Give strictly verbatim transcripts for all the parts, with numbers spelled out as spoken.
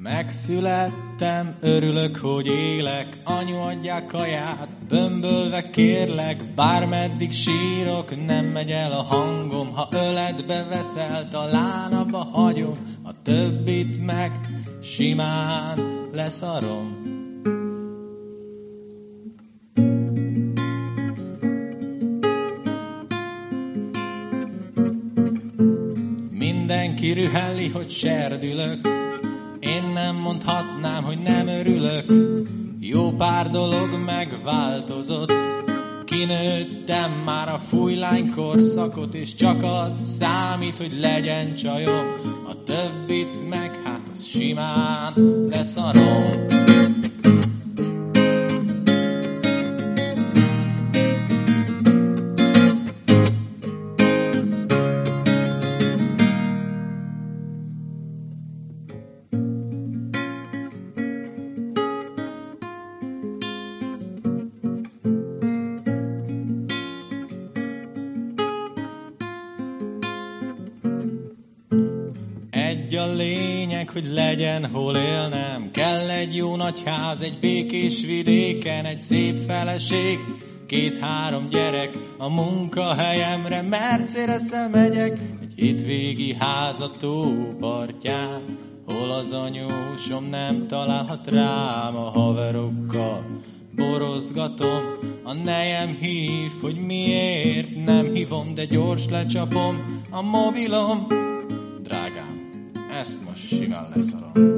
Megszülettem, örülök, hogy élek, anyu adják kaját, bömbölve kérlek, bármeddig sírok, nem megy el a hangom, ha öletbe veszel, talán abba hagyom, a többit meg simán leszarom. Mindenki rühelli, hogy serdülök, én nem mondhatnám, hogy nem örülök. Jó pár dolog megváltozott, kinőttem már a fújlány korszakot, és csak az számít, hogy legyen csajom, a többit meg hát az simán leszarom. Egy a lényeg, hogy legyen hol élnem, kell egy jó nagy ház, egy békés vidéken, egy szép feleség, két-három gyerek a munkahelyemre, Mercedessel megyek, egy hétvégi ház a tó partján, hol az anyósom nem találhat rám, a haverokkal borozgatom, a nejem hív, hogy miért nem hívom, de gyors lecsapom a mobilom. Drágám, ezt most simán leszarom.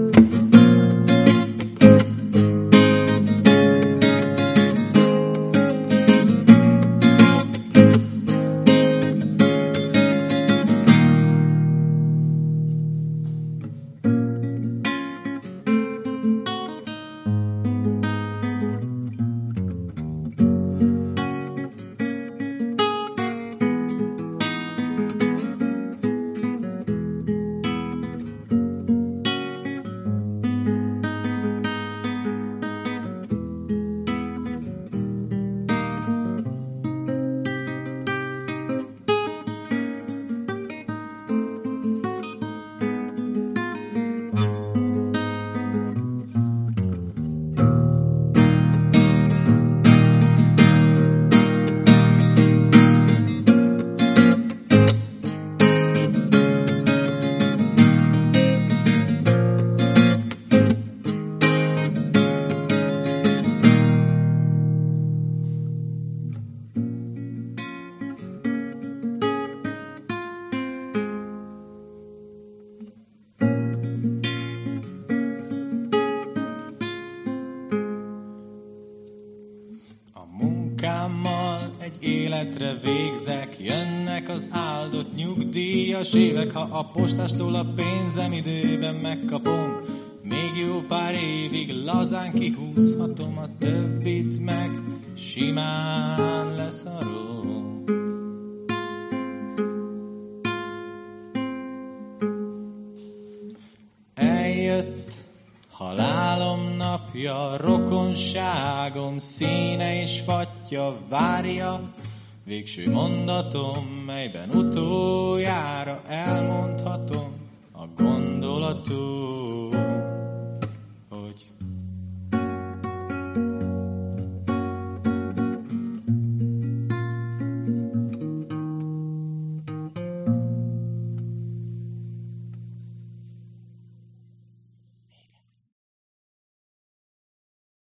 Munkámmal egy életre végzek, jönnek az áldott nyugdíjas évek, ha a postástól a pénzem időben megkapom, még jó pár évig lazán kihúzhatom, a többit meg simán leszarom. Eljött halálom napja, rokonságom színe és fatja várja, végső mondatom, melyben utoljára elmondhatom,